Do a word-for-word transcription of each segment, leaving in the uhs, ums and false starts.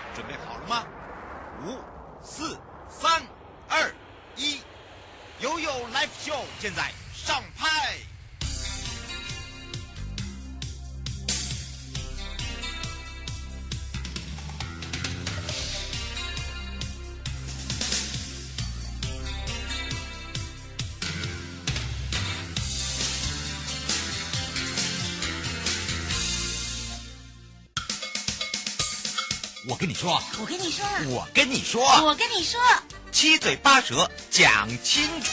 准备好了吗？五、四、三、二、一，悠悠 Live Show 现在上拍。我跟你说， 我跟你说， 我跟你说， 我跟你说， 七嘴八舌讲清楚。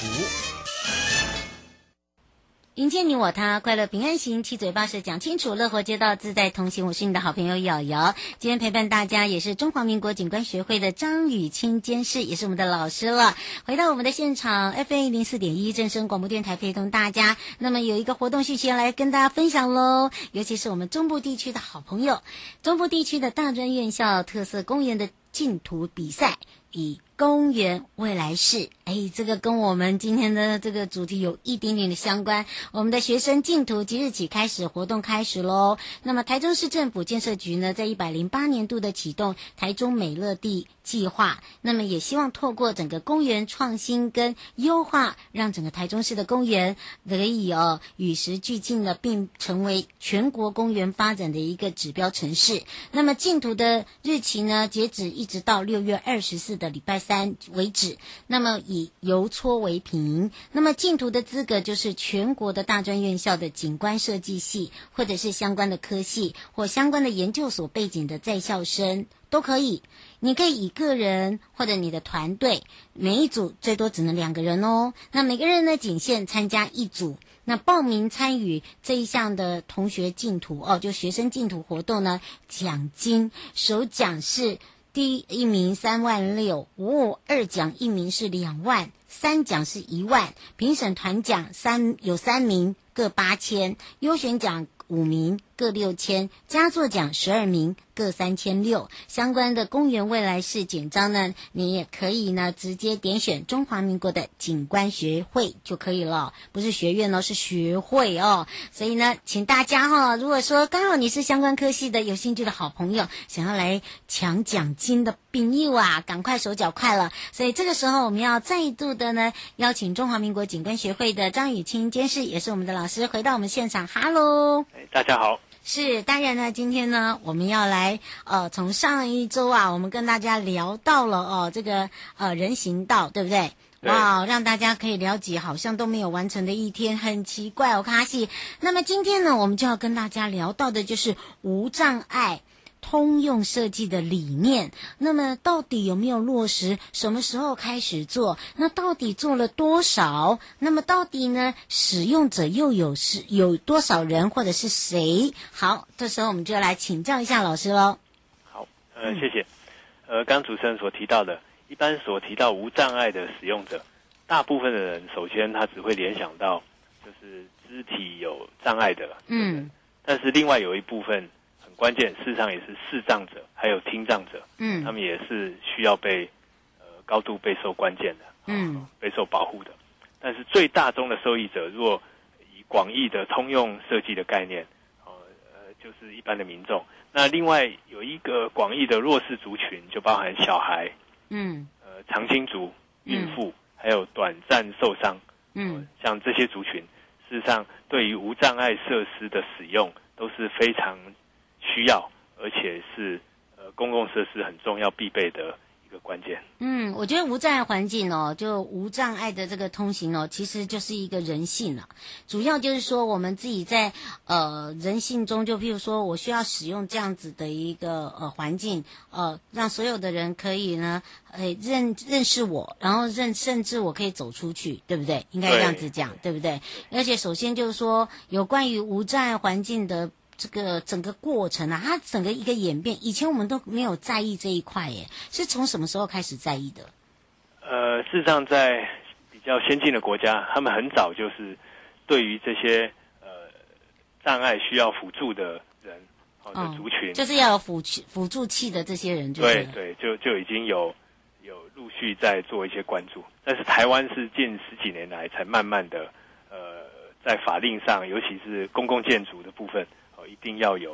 迎接你我他，快乐平安行，七嘴八舌讲清楚，乐活街道自在同行。我是你的好朋友瑶瑶，今天陪伴大家也是中华民国警官学会的张雨清监事，也是我们的老师了。回到我们的现场 F M 一零四点一正声广播电台，陪同大家。那么有一个活动讯息要来跟大家分享喽，尤其是我们中部地区的好朋友，中部地区的大专院校特色公园的竞图比赛，以公园未来式，哎，这个跟我们今天的这个主题有一点点的相关。我们的学生竞图即日起开始，活动开始咯。那么台中市政府建设局呢，在一百零八年度的启动台中美乐地计划，那么也希望透过整个公园创新跟优化，让整个台中市的公园可以哦与时俱进的，并成为全国公园发展的一个指标城市。那么竞图的日期呢，截止一直到六月二十四的礼拜三为止。那么以邮戳为凭，那么竞图的资格就是全国的大专院校的景观设计系，或者是相关的科系或相关的研究所背景的在校生都可以。你可以以个人或者你的团队，每一组最多只能两个人哦。那每个人呢仅限参加一组。那报名参与这一项的同学竞图哦，就学生竞图活动呢，奖金首奖是第一名三万六，哦，二奖一名是两万，三奖是一万，评审团奖三有三名各八千，优选奖五名各六千，佳作奖十二名各三千六。相关的公园未来式简章呢，你也可以呢直接点选中华民国的景观学会就可以了，不是学院哦，是学会哦。所以呢，请大家哈、哦，如果说刚好你是相关科系的有兴趣的好朋友，想要来抢奖金的朋友啊，赶快手脚快了。所以这个时候我们要再度的呢邀请中华民国景观学会的张雨清监事，也是我们的老师，回到我们现场。哈喽， 大家好。 是，当然呢，今天呢，我们要来呃，从上一周啊，我们跟大家聊到了哦，这个呃人行道，对不对？ 对哇，让大家可以了解，好像都没有完成的一天，很奇怪哦，卡西。那么今天呢，我们就要跟大家聊到的就是无障碍通用设计的理念，那么到底有没有落实？什么时候开始做？那到底做了多少？那么到底呢？使用者又有是有多少人，或者是谁？好，这时候我们就来请教一下老师喽。 好，呃，谢谢。呃，刚主持人所提到的，一般所提到无障碍的使用者，大部分的人首先他只会联想到就是肢体有障碍的，嗯，但是另外有一部分。关键事实上也是视障者还有听障者，嗯，他们也是需要被呃高度备受关键的，嗯，备受保护的。但是最大宗的受益者，如果以广义的通用设计的概念，呃呃，就是一般的民众。那另外有一个广义的弱势族群，就包含小孩，嗯，呃，长青族、孕妇，嗯、还有短暂受伤，嗯、呃，像这些族群，事实上对于无障碍设施的使用都是非常需要，而且是呃公共设施很重要必备的一个关键。 嗯，我觉得无障碍环境哦，就无障碍的这个通行哦，其实就是一个人性了。主要就是说我们自己在呃人性中，就譬如说我需要使用这样子的一个呃环境，呃，让所有的人可以呢，呃认认识我，然后认甚至我可以走出去，对不对？应该这样子讲， 对, 对不对？而且首先就是说有关于无障碍环境的这个整个过程啊，它整个一个演变，以前我们都没有在意这一块耶，是从什么时候开始在意的？ 呃，事实上，在比较先进的国家，他们很早就是对于这些呃障碍需要辅助的人，哦的族群， 哦、就是要有辅辅助器的这些人就对， 对对，就就已经有有陆续在做一些关注，但是台湾是近十几年来才慢慢的呃在法令上，尤其是公共建筑的部分。一定要有相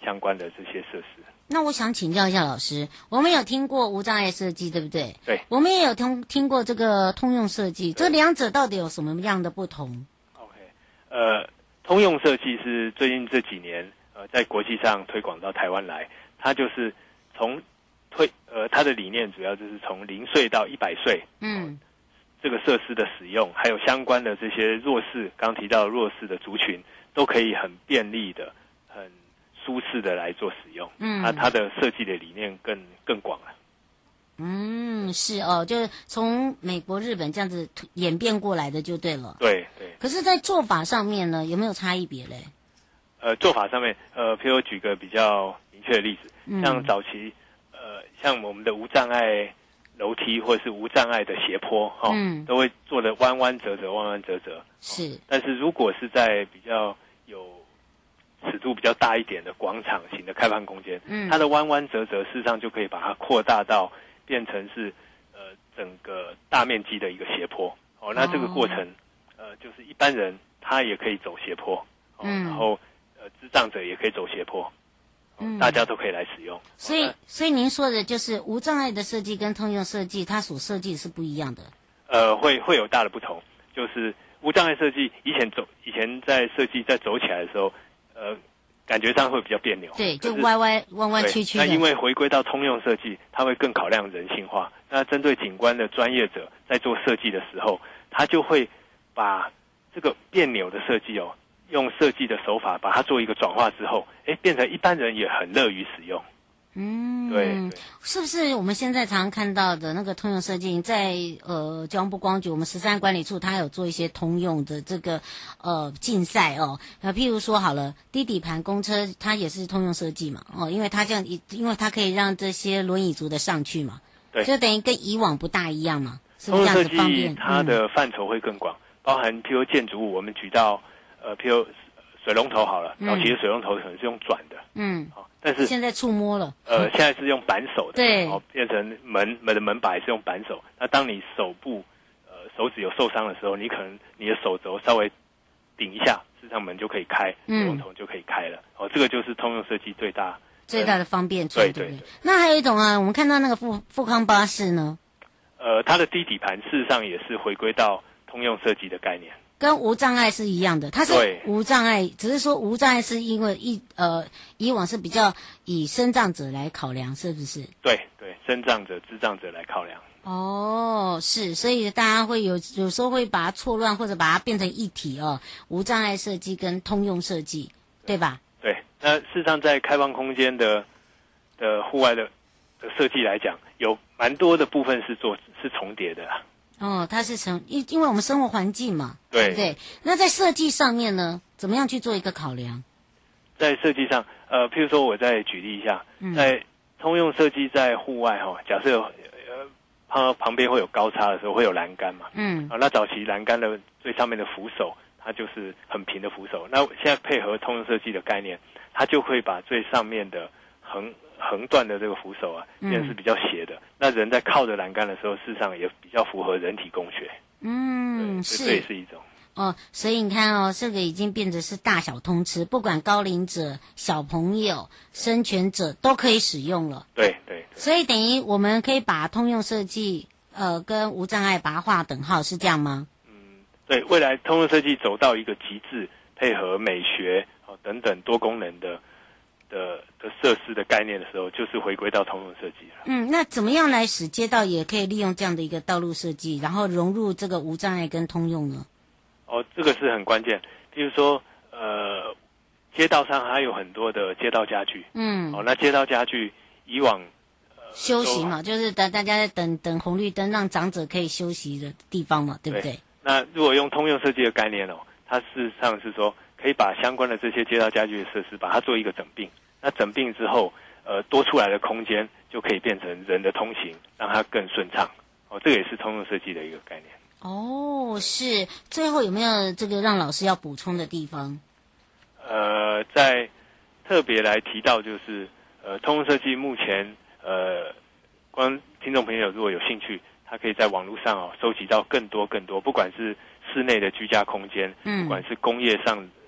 相关的这些设施。 那我想请教一下老师，我们有听过无障碍设计，对不对？ 对， 我们也有听听过这个通用设计，这两者到底有什么样的不同 ？OK， 呃，通用设计是最近这几年呃在国际上推广到台湾来，它就是从推呃它的理念主要就是从零岁到一百岁，嗯、呃，这个设施的使用，还有相关的这些弱势，刚提到弱势的族群，都可以很便利的、很舒适的来做使用。嗯，它它的设计的理念更更广了。 嗯，是哦，就是从美国、日本这样子演变过来的，就对了。 对对。 可是，在做法上面呢，有没有差异别嘞？ 呃，做法上面，呃，譬如我举个比较明确的例子，嗯、像早期，呃，像我们的无障碍楼梯或者是无障碍的斜坡，哈、哦，嗯、都会做的弯弯折折、弯弯折折。 是、哦。 但是如果是在比较有尺度比较大一点的广场型的开放空间，嗯，它的弯弯折折，事实上就可以把它扩大到变成是呃整个大面积的一个斜坡。哦，那这个过程，哦、呃，就是一般人他也可以走斜坡，哦、嗯，然后呃智障者也可以走斜坡，哦、嗯，大家都可以来使用。 所以，所以您说的就是无障碍的设计跟通用设计，它所设计是不一样的。 呃，会会有大的不同，就是无障碍设计以前走以前在设计在走起来的时候。呃，感觉上会比较别扭， 对，就歪歪弯弯曲曲的。 那因为回归到通用设计，它会更考量人性化。那针对景观的专业者在做设计的时候，他就会把这个别扭的设计哦，用设计的手法把它做一个转化之后，哎，变成一般人也很乐于使用。 嗯， 对， 是不是我们现在常常看到的那个通用设计，在呃交通部光局，我们十三管理处它有做一些通用的这个呃竞赛哦，那譬如说好了，低底盘公车它也是通用设计嘛，哦，因为它这样，因为它可以让这些轮椅族的上去嘛， 对， 就等于跟以往不大一样嘛，是不是这样子方便？ 它的范畴会更广，嗯、包含譬如建筑物，我们举到呃譬如水龙头好了，早期的水龙头可能是用转的，嗯，好。但是现在触摸了， 呃，现在是用扳手的， 对， 哦，变成门门的门把也是用扳手。那当你手部呃手指有受伤的时候，你可能你的手肘稍微顶一下，事实上门就可以开，水龙头就可以开了。嗯、哦，这个就是通用设计最大最大的方便处， 对对对。 那还有一种啊，我们看到那个富富康巴士呢， 呃，它的低底盘事实上也是回归到通用设计的概念。 跟无障碍是一样的，它是无障碍，只是说无障碍是因为一呃以往是比较以身障者来考量，是不是？ 对对，身障者、智障者来考量。 哦，是，所以大家会有有时候会把它错乱，或者把它变成一体哦，无障碍设计跟通用设计，对吧？ 对，那事实上在开放空间的的户外的的设计来讲，有蛮多的部分是做是重叠的啦。 哦，它是成因因为我们生活环境嘛， 对对不对？那在设计上面呢，怎么样去做一个考量？ 在设计上，呃，譬如说我再举例一下，嗯、在通用设计在户外哈、哦，假设有呃旁旁边会有高差的时候，会有栏杆嘛，嗯，啊，那早期栏杆的最上面的扶手，它就是很平的扶手，那现在配合通用设计的概念，它就会把最上面的横。横段的这个扶手啊，变成是比较斜的。嗯、那人在靠着栏杆的时候，事实上也比较符合人体工学。 嗯，是， 这也是一种。 哦，所以你看哦，这个已经变成是大小通吃，不管高龄者、小朋友、身权者都可以使用了。 对对。 所以等于我们可以把通用设计呃跟无障碍把它划等号，是这样吗？ 嗯，对，未来通用设计走到一个极致，配合美学哦等等多功能的。的的设施的概念的时候，就是回归到通用设计了。 嗯，那怎么样来使街道也可以利用这样的一个道路设计，然后融入这个无障碍跟通用呢？ 哦，这个是很关键。比如说，呃，街道上还有很多的街道家具。嗯。哦，那街道家具以往、呃、 休息嘛，就是等大家在等等红绿灯，让长者可以休息的地方嘛，对不对？ 对。那如果用通用设计的概念哦，它事实上是说。可以把相关的这些街道家具的设施，把它做一个整并。那整并之后，呃，多出来的空间就可以变成人的通行，让它更顺畅。哦，这个也是通用设计的一个概念。 哦，是。最后有没有这个让老师要补充的地方？ 呃，在特别来提到就是，呃，通用设计目前，呃，光听众朋友如果有兴趣，他可以在网络上哦收集到更多更多，不管是室内的居家空间，嗯，不管是工业上的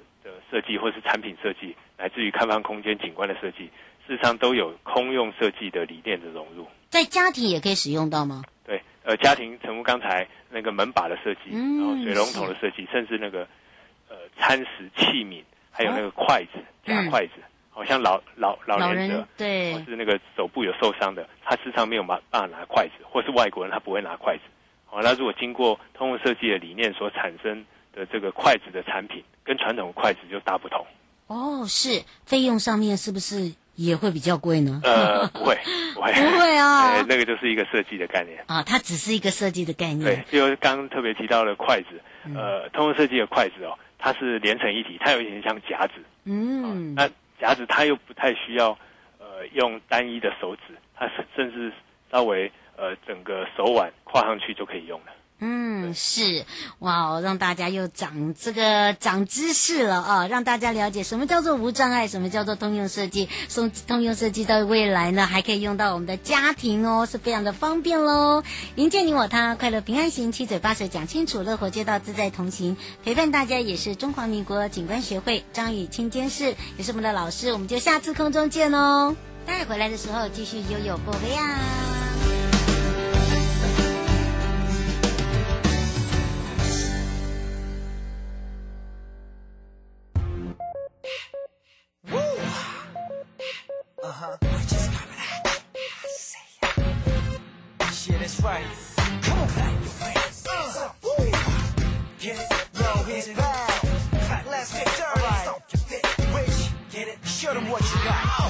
设计，或是产品设计，乃至于开放空间景观的设计，事实上都有空用设计的理念的融入。 在家庭也可以使用到吗？ 对，呃，家庭诚如刚才那个门把的设计， 嗯、 然后水龙头的设计，甚至那个呃餐食器皿，还有那个筷子、哦、夹筷子。嗯好像老老老年者， 对， 或是那个手部有受伤的，他时常没有办法拿筷子，或是外国人他不会拿筷子。好，那如果经过通用设计的理念所产生的这个筷子的产品，跟传统筷子就大不同。 哦，是费用上面是不是也会比较贵呢？ 呃，不会，不会， 不会啊、 呃，那个就是一个设计的概念啊，它只是一个设计的概念。 对，就刚刚特别提到的筷子，呃，通用设计的筷子哦，它是连成一体，它有一点像夹子。嗯，啊、那。夹子它又不太需要，呃，用单一的手指，它甚至稍微呃整个手腕跨上去就可以用了。 嗯，是哇，让大家又长这个长知识了啊，让大家了解什么叫做无障碍，什么叫做通用设计。送通用设计到未来呢，还可以用到我们的家庭哦，是非常的方便喽。迎接你我他，快乐平安行，七嘴八舌讲清楚，乐活街道自在同行，陪伴大家也是中华民国景观学会张雨清监事，也是我们的老师，我们就下次空中见哦。待会回来的时候继续悠悠宝贝啊。 Uh-huh. I just got it. I say it. Yeah, that's right. Come on, clap your hands. Uh, get it? Yo, here's it back. Let's get dirty. Right. Rich, get it? Show them what you got.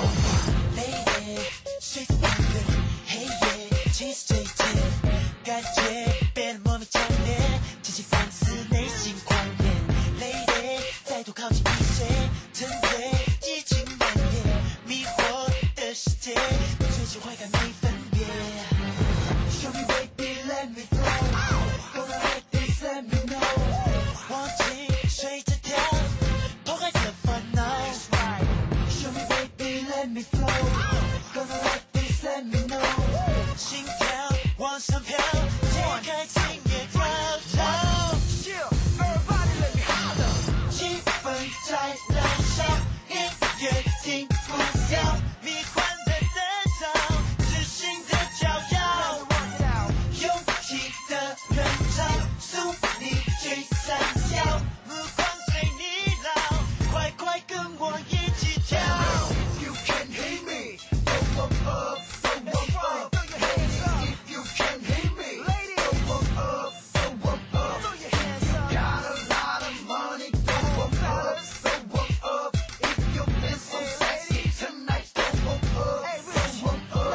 Lady, she's baby. Hey, yeah, she's J J. 感觉变得莫名其妙，自己反思内心狂野。Lady， 再多靠近一些，沉醉激情蔓延，迷惑的世界，追求快感没分别。Show me baby, let me flow. Gonna let this, let me know. 忘情随着跳，抛开这烦恼。Show me baby, let me flow. Gonna let this, let me know. 心跳往上飘，解开今夜跳跳。Everybody let me holler. 气氛在燃烧，音乐停不了，迷幻的灯罩，自信的骄傲，勇气的人潮，速你去闪耀，目光随你绕，快快跟我一起跳。If you can hear me, go up, up, go up, up. If you can hear me, go up, up, go up, up. Got a lot of money, go up, up, go up, up. If you feel so sexy tonight, go up, up, go up,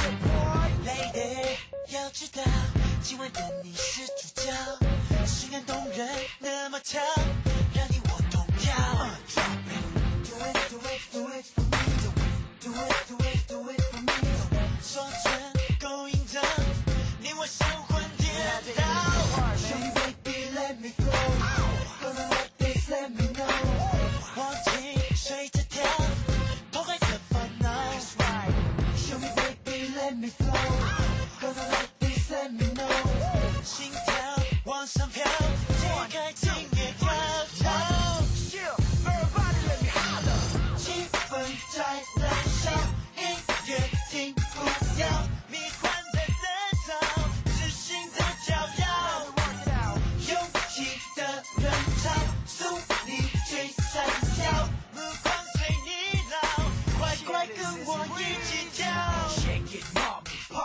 up. Lady， 要知道今晚的你是主角，性感动人那么巧，让你我动跳。Drop it, do it, do it, do it for me, do it, do it, do it for me. 双唇勾引着你我神魂颠倒。Show me baby, let me flow. Gonna let this, let me know. 忘情随着跳，抛开这烦恼。Show me baby, let me flow. Gonna let this, let me know. 心跳往上飘，解开今夜跳跳。Everybody let me holler. 气氛在燃烧，音乐停不了，迷幻的灯罩，自信的骄傲，勇气的人潮，速你去闪耀，目光随你绕，快快跟我一起跳。Shake it, mommy,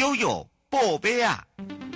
悠悠宝贝啊！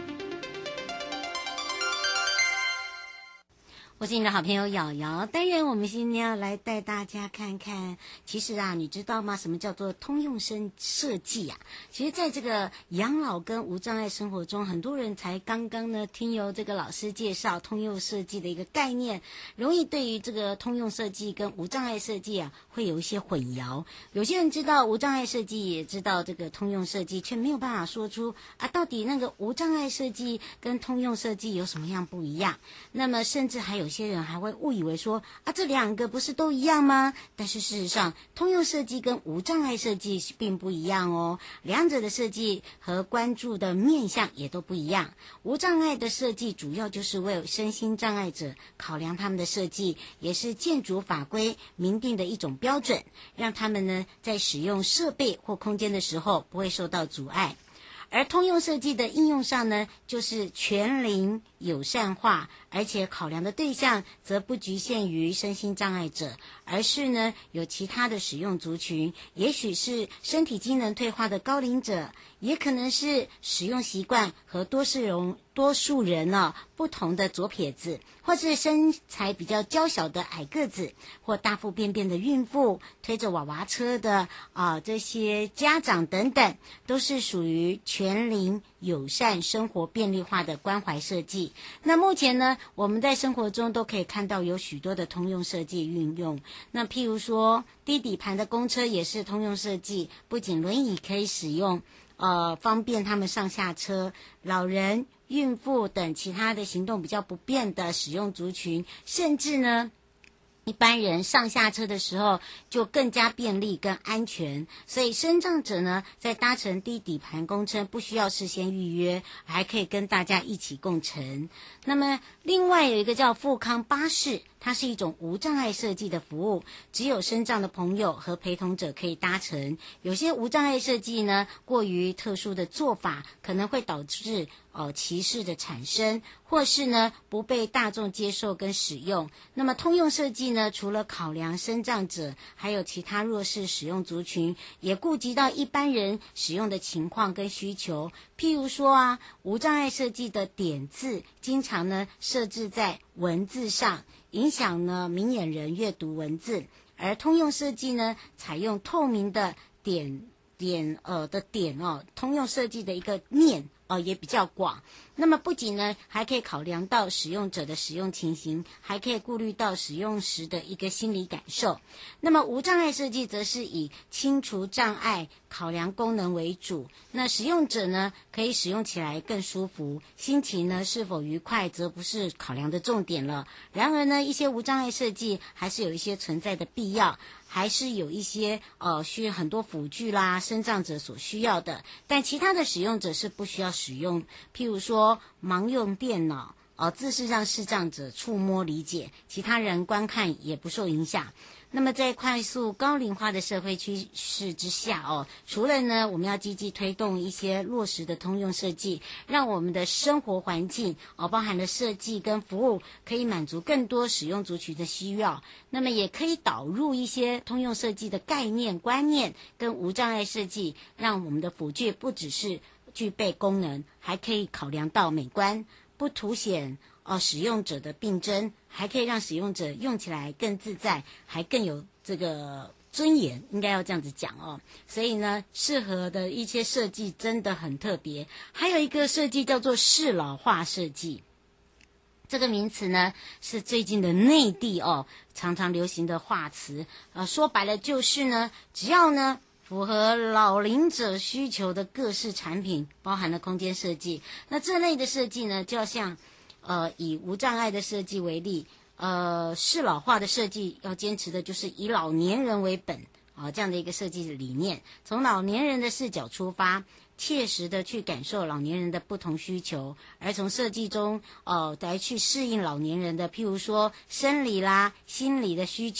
我是你的好朋友瑶瑶，当然我们今天要来带大家看看，其实啊，你知道吗？什么叫做通用生设计啊？其实在这个养老跟无障碍生活中，很多人才刚刚呢听由这个老师介绍通用设计的一个概念，容易对于这个通用设计跟无障碍设计啊会有一些混淆。有些人知道无障碍设计，也知道这个通用设计，却没有办法说出啊，到底那个无障碍设计跟通用设计有什么样不一样？那么甚至还有有些人还会误以为说啊，这两个不是都一样吗？但是事实上，通用设计跟无障碍设计并不一样哦，两者的设计和关注的面向也都不一样。无障碍的设计主要就是为身心障碍者考量他们的设计，也是建筑法规明定的一种标准，让他们呢在使用设备或空间的时候不会受到阻碍。而通用设计的应用上呢，就是全龄友善化，而且考量的对象则不局限于身心障碍者，而是呢有其他的使用族群，也许是身体机能退化的高龄者，也可能是使用习惯和多数人多数人呢、哦、不同的左撇子，或是身材比较娇小的矮个子，或大腹便便的孕妇，推着娃娃车的啊这些家长等等，都是属于全龄友善生活便利化的关怀设计。那目前呢，我们在生活中都可以看到有许多的通用设计运用。那譬如说低底盘的公车也是通用设计，不仅轮椅可以使用，呃，方便他们上下车，老人、孕妇等其他的行动比较不便的使用族群，甚至呢一般人上下车的时候就更加便利跟安全，所以身障者呢在搭乘低底盘公车不需要事先预约，还可以跟大家一起共乘。那么另外有一个叫富康巴士，它是一种无障碍设计的服务，只有身障的朋友和陪同者可以搭乘。有些无障碍设计呢过于特殊的做法，可能会导致呃歧视的产生，或是呢不被大众接受跟使用。那么通用设计呢，除了考量身障者，还有其他弱势使用族群，也顾及到一般人使用的情况跟需求。譬如说啊，无障碍设计的点字经常呢设置在文字上，影响呢明眼人阅读文字，而通用设计呢采用透明的点点呃的点哦，通用设计的一个面哦也比较广。那么不仅呢还可以考量到使用者的使用情形，还可以顾虑到使用时的一个心理感受。那么无障碍设计则是以清除障碍、考量功能为主，那使用者呢可以使用起来更舒服，心情呢是否愉快则不是考量的重点了。然而呢，一些无障碍设计还是有一些存在的必要，还是有一些呃需要很多辅具啦，身障者所需要的，但其他的使用者是不需要使用。譬如说盲用电脑，呃，字是让视障者触摸理解，其他人观看也不受影响。那么在快速高龄化的社会趋势之下哦，除了呢我们要积极推动一些落实的通用设计，让我们的生活环境哦包含了设计跟服务可以满足更多使用族群的需要，那么也可以导入一些通用设计的概念观念跟无障碍设计，让我们的辅具不只是具备功能，还可以考量到美观，不凸显哦使用者的病症，还可以让使用者用起来更自在，还更有这个尊严，应该要这样子讲哦。所以呢，适合的一些设计真的很特别。还有一个设计叫做适老化设计，这个名词呢是最近的内地哦常常流行的话词，呃，说白了就是呢，只要呢符合老龄者需求的各式产品，包含了空间设计。那这类的设计呢，就要像呃以无障碍的设计为例，呃适老化的设计要坚持的就是以老年人为本啊、呃、这样的一个设计理念，从老年人的视角出发，切实的去感受老年人的不同需求，而从设计中呃来去适应老年人的譬如说生理啦、心理的需求，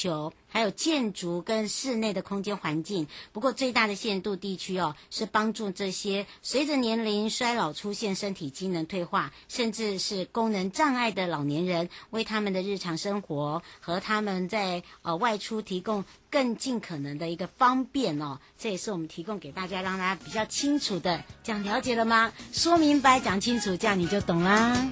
还有建筑跟室内的空间环境。不过最大的限度地区哦，是帮助这些随着年龄衰老出现身体机能退化，甚至是功能障碍的老年人，为他们的日常生活和他们在呃外出提供更尽可能的一个方便哦。这也是我们提供给大家，让大家比较清楚的讲，了解了吗？说明白讲清楚，这样你就懂啦。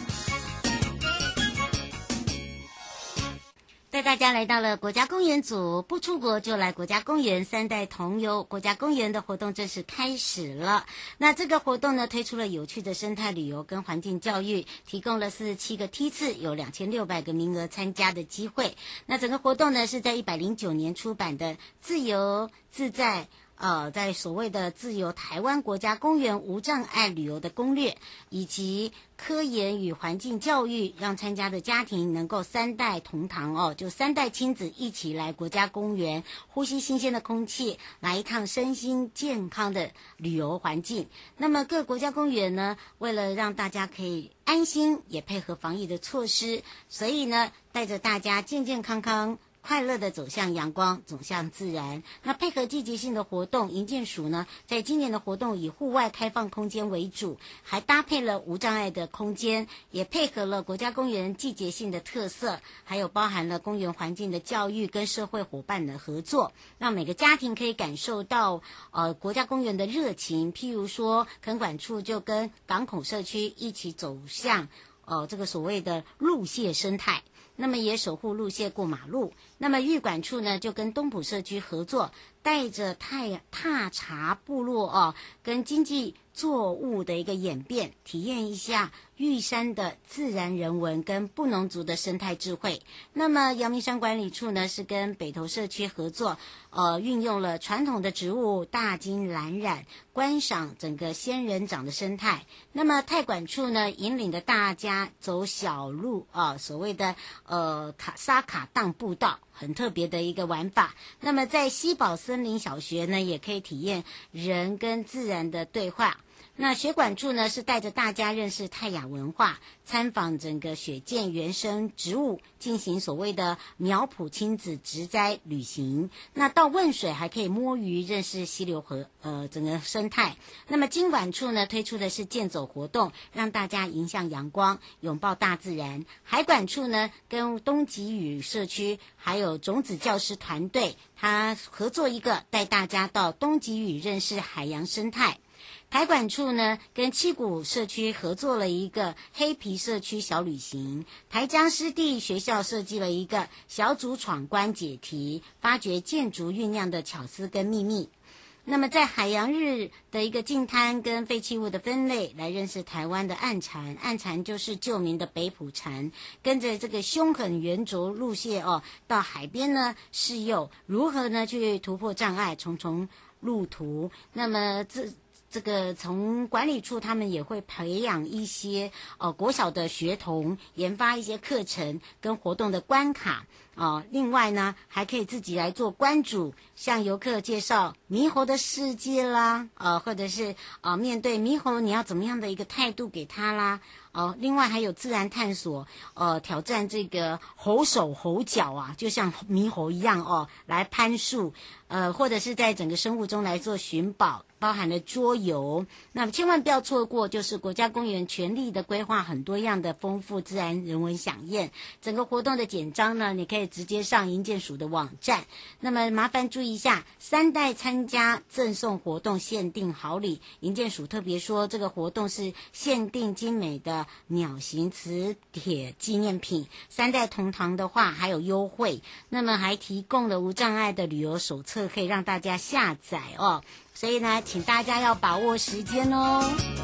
带大家来到了国家公园组，不出国就来国家公园，三代同游国家公园的活动正式开始了。那这个活动呢，推出了有趣的生态旅游跟环境教育，提供了四十七个梯次，有两千六百个名额参加的机会。那整个活动呢，是在一百零九年出版的《自由自在》。呃，在所谓的自由台湾国家公园无障碍旅游的攻略，以及科研与环境教育，让参加的家庭能够三代同堂哦，就三代亲子一起来国家公园，呼吸新鲜的空气，来一趟身心健康的旅游环境。那么各国家公园呢，为了让大家可以安心，也配合防疫的措施，所以呢，带着大家健健康康快乐的走向阳光，走向自然。那配合季节性的活动，营建署呢，在今年的活动以户外开放空间为主，还搭配了无障碍的空间，也配合了国家公园季节性的特色，还有包含了公园环境的教育跟社会伙伴的合作，让每个家庭可以感受到呃国家公园的热情。譬如说，垦管处就跟港口社区一起走向呃这个所谓的路蟹生态。那么也守护路蟹过马路。那么育管处呢，就跟东埔社区合作，带着太踏查部落哦，跟经济作物的一个演变，体验一下玉山的自然人文跟布农族的生态智慧。那么阳明山管理处呢，是跟北投社区合作，呃，运用了传统的植物大金蓝染，观赏整个仙人掌的生态。那么太管处呢，引领着大家走小路啊、呃，所谓的呃卡沙卡荡步道，很特别的一个玩法。那么在西宝森林小学呢，也可以体验人跟自然的对话。那学管处呢，是带着大家认识泰雅文化，参访整个雪见原生植物，进行所谓的苗圃亲子植栽旅行。那到汶水还可以摸鱼，认识溪流河呃整个生态。那么经管处呢，推出的是健走活动，让大家迎向阳光，拥抱大自然。海管处呢，跟东极屿社区还有种子教师团队，他合作一个，带大家到东极屿认识海洋生态。台管处呢，跟七股社区合作了一个黑皮社区小旅行。台江湿地学校设计了一个小组闯关解题，发掘建筑酝酿的巧思跟秘密。那么在海洋日的一个净滩跟废弃物的分类，来认识台湾的暗蟾。暗蟾就是旧名的北埔蟾，跟着这个凶狠圆轴路线哦，到海边呢试诱如何呢去突破障碍，重重路途。那么这这个从管理处他们也会培养一些呃国小的学童，研发一些课程跟活动的关卡啊、呃。另外呢，还可以自己来做关主，向游客介绍猕猴的世界啦，呃，或者是啊、呃、面对猕猴你要怎么样的一个态度给他啦。哦，另外还有自然探索，呃，挑战这个猴手猴脚啊，就像猕猴一样哦，来攀树，呃，或者是在整个生物中来做寻宝，包含了桌游。那么千万不要错过，就是国家公园全力的规划很多样的丰富自然人文飨宴。整个活动的简章呢，你可以直接上营建署的网站。那么麻烦注意一下，三代参加赠送活动限定好礼。营建署特别说，这个活动是限定精美的鸟形磁铁纪念品，三代同堂的话还有优惠。那么还提供了无障碍的旅游手册，可以让大家下载哦。所以呢，请大家要把握时间哦。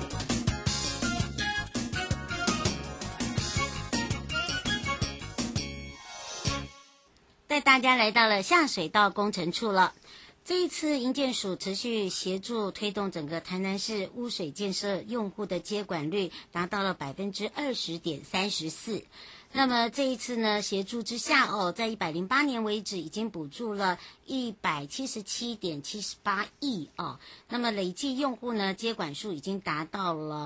带大家来到了下水道工程处了。这一次营建署持续协助推动整个台南市污水建设用户的接管率达到了百分之二十点三十四。那么这一次呢，协助之下哦，在一百零八年为止已经补助了一百七十七点七十八亿哦。那么累计用户呢，接管数已经达到了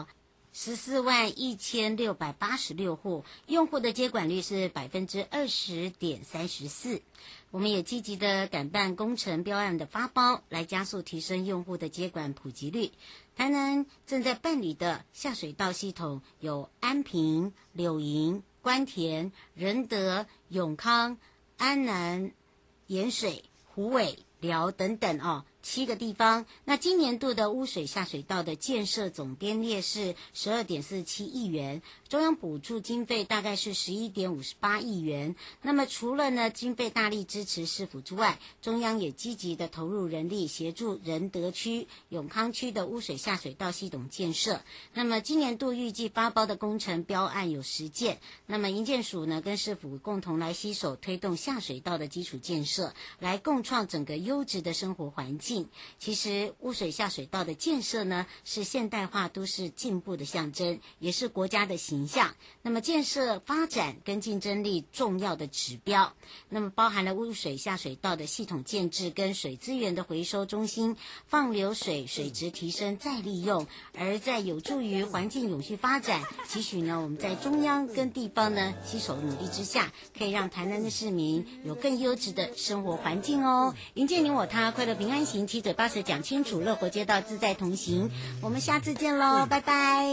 十四万一千六百八十六户，用户的接管率是百分之二十点三十四。我们也积极的赶办工程标案的发包，来加速提升用户的接管普及率。台南正在办理的下水道系统有安平、柳营、关田、仁德、永康、安南、盐水、虎尾、寮等等哦。七个地方，那今年度的污水下水道的建设总编列是十二点四七亿元，中央补助经费大概是十一点五十八亿元。那么除了呢经费大力支持市府之外，中央也积极的投入人力协助仁德区、永康区的污水下水道系统建设。那么今年度预计发包的工程标案有十件，那么营建署呢跟市府共同来携手推动下水道的基础建设，来共创整个优质的生活环境。其实污水下水道的建设呢，是现代化都市进步的象征，也是国家的形象。那么建设发展跟竞争力重要的指标，那么包含了污水下水道的系统建制跟水资源的回收中心，放流水水质提升再利用，而在有助于环境永续发展。期许呢，我们在中央跟地方呢携手努力之下，可以让台南的市民有更优质的生活环境哦。迎接你我他，快乐平安行，七嘴八舌讲清楚，乐活街道自在同行。我们下次见喽，拜拜。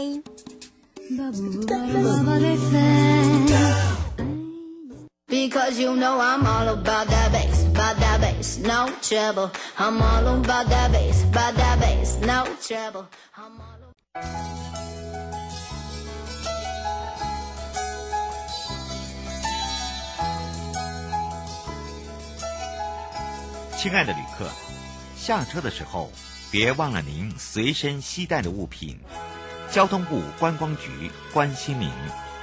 Because you know I'm all about that bass, about that bass, no trouble. I'm all about that bass, about that bass, no trouble. I'm all about... 亲爱的旅客，下车的时候别忘了您随身携带的物品。交通部观光局关心您。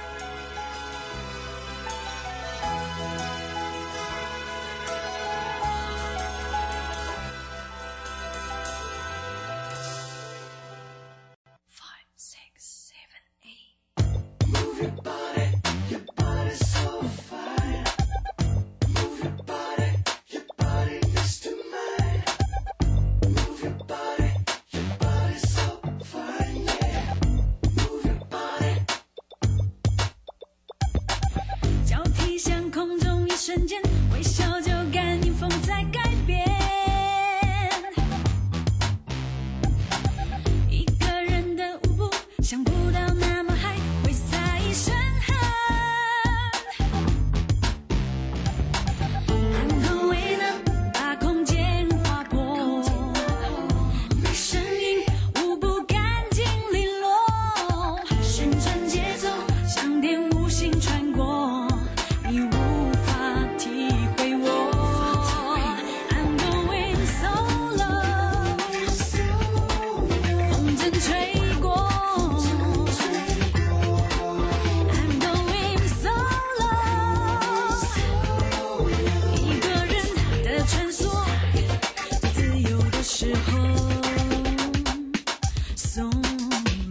瞬间微笑就感应风在改变，一个人的舞步想不到那么还会撒一身汗，然后未能把空间划破，声音舞步干净利落，旋转节奏像电无形穿过，你无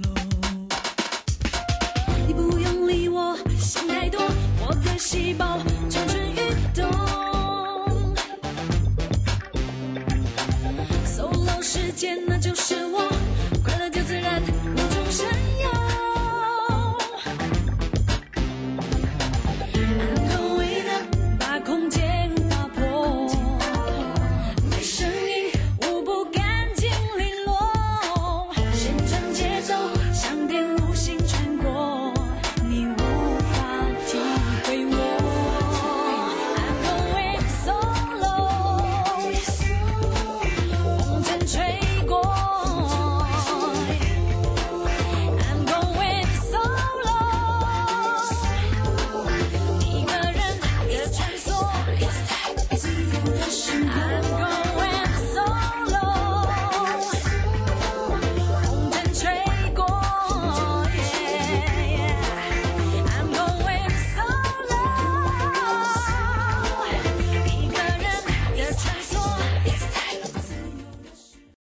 细胞